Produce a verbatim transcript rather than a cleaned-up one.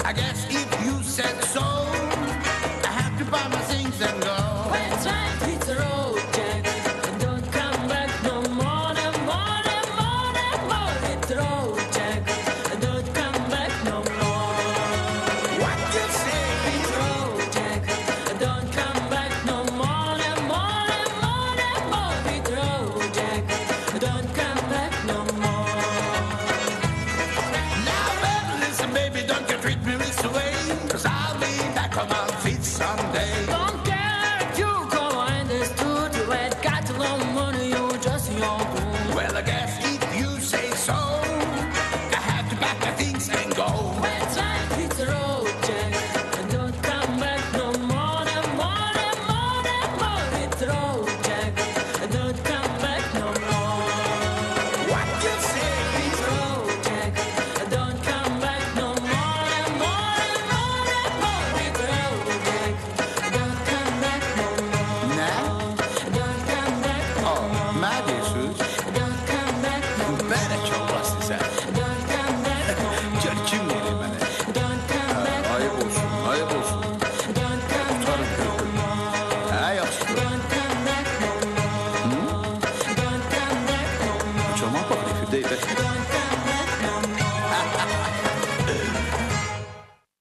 I guess if you said so, I have to buy my things and go. That's right, hit the road, Jack, and don't come back no more, no more, no more, no more. Hit the road, Jack, and don't come back no more. What you say? Hit the road, Jack, and don't come back no more, no more, no more, no more. Hit the road, Jack, and don't come back no more. Now, baby, listen, baby, don't you treat me this way.